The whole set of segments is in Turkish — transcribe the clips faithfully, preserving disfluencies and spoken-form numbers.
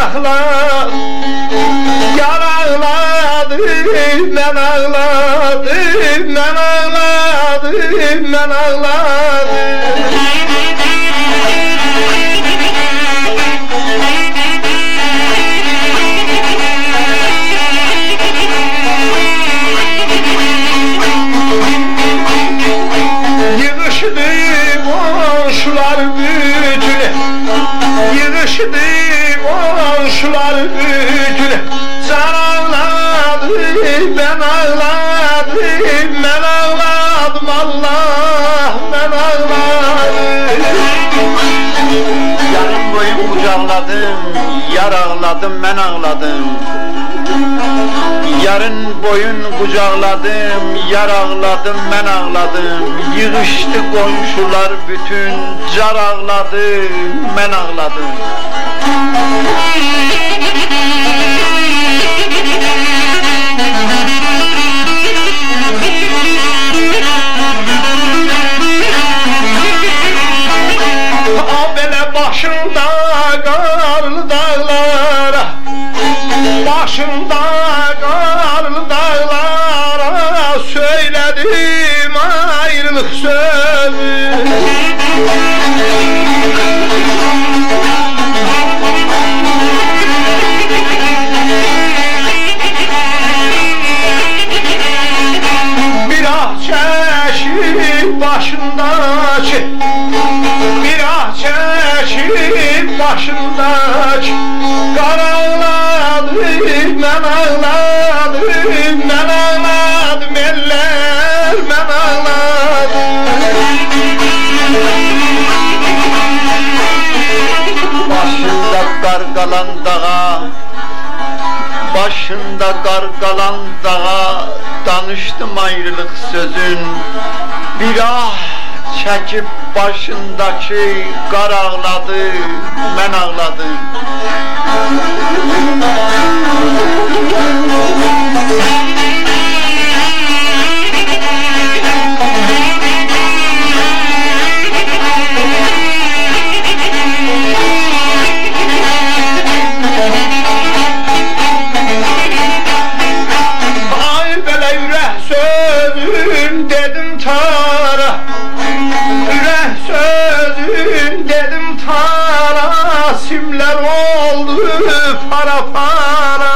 ağladım, yar ağladım, ben ağladım, ben ağladım, ben ağladım. Yığışdı komşular bütünü, yığışdı komşular bütünü. Can ağladı, ben ağladım, ben ağladım Allah, ben ağladım. Yarın boyun kucakladım, yar ağladım, ben ağladım. Yarın boyun kucakladım, yar ağladım, ben ağladım. Yığıştı komşular bütün, car ağladı, ben ağladım. A belə başında qarlı dağlara, başında qarlı dağlara söyledim ayrılık sözü. Bir ah çeşip başındaki, bir ah çeşip başındaki. Qar ağladım, mən ağladım, mən ağladım eller, mən ağladım. Başında qar qalan dağa, başında qar qalan dağa, danışdım ayrılık sözün. Bir ah çekip başındaki qar ağladı, mən ağladım. Ay belə ürək sözün dedim tara, ürək sözün dedim tara, simler oldu para para.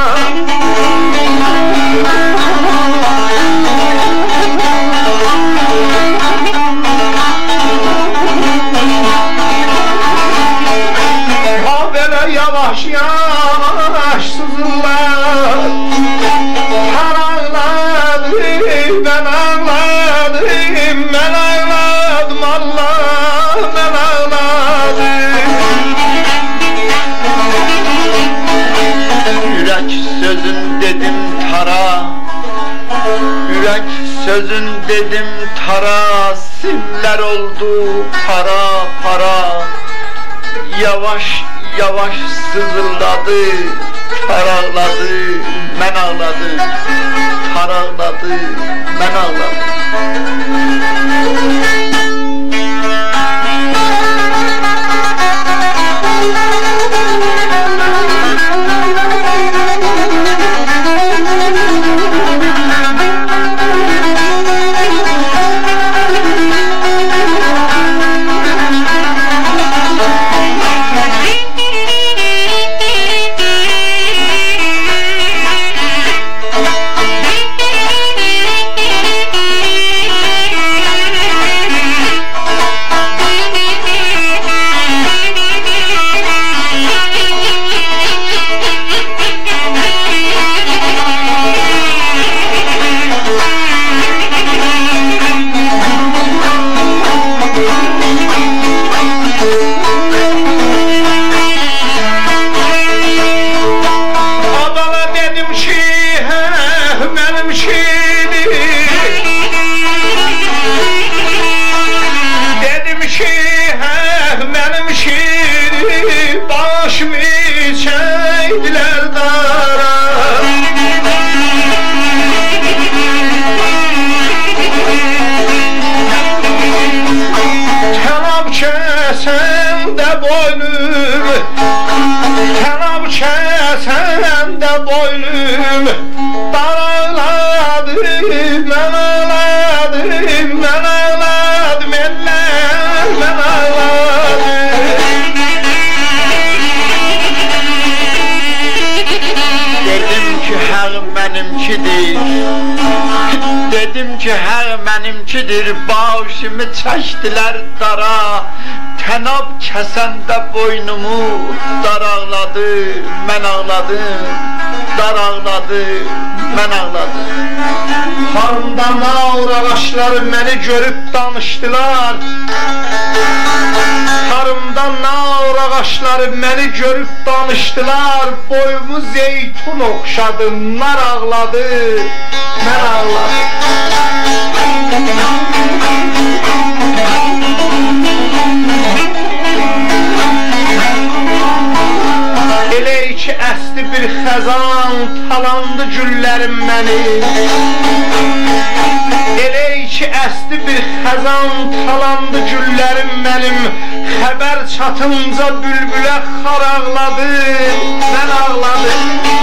Ha böyle yavaş yavaş sızırlar, har ağladım, ben ağladım, ben ağladım Allah, ben ağladım. Yürek sözün dedim tara, yürek sözün dedim tara, simler oldu para para. Yavaş yavaş sızırladı, tar ağladı, ben ağladım. Tar ağladı, ben ağladım. boynumu, kanam kəsəndə boynum daraladı, mən ağladım, mən ağladım, eller, mən ağladım. Dedim ki hər mənimkidir, dedim ki hər mənimkidir, başımı çəkdilər dara, tənab kəsəndə boynumu daraqladı, mən ağladım, daraqladı, mən ağladım. Xanımda naur ağaçları məni görüb danışdılar, Xarımda naur ağaçları məni görüb danışdılar, boyumu zeytun oxşadı, nar ağladı, mən ağladım. Elə ki əsdi bir xəzan, talandı güllərim məni. Elə ki əsdi bir xəzan, talandı güllərim mənim. Xəbər çatınca bülbülə xar ağladı, mən ağladım.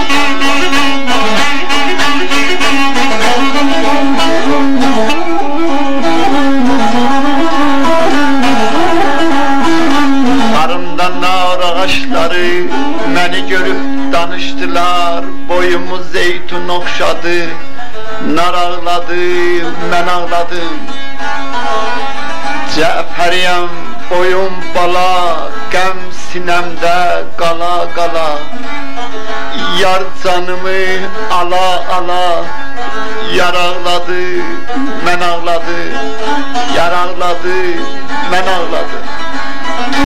Xarımda nar ağaçları məni görüb danışdılar, boyumu zeytun oxşadı, nar ağladı, mən ağladım. Cəfəriyəm, boyum bala, qəm sinəmdə qala qala, yar canımı ala ala, yar ağladı, mən ağladı, yar ağladı, mən ağladım.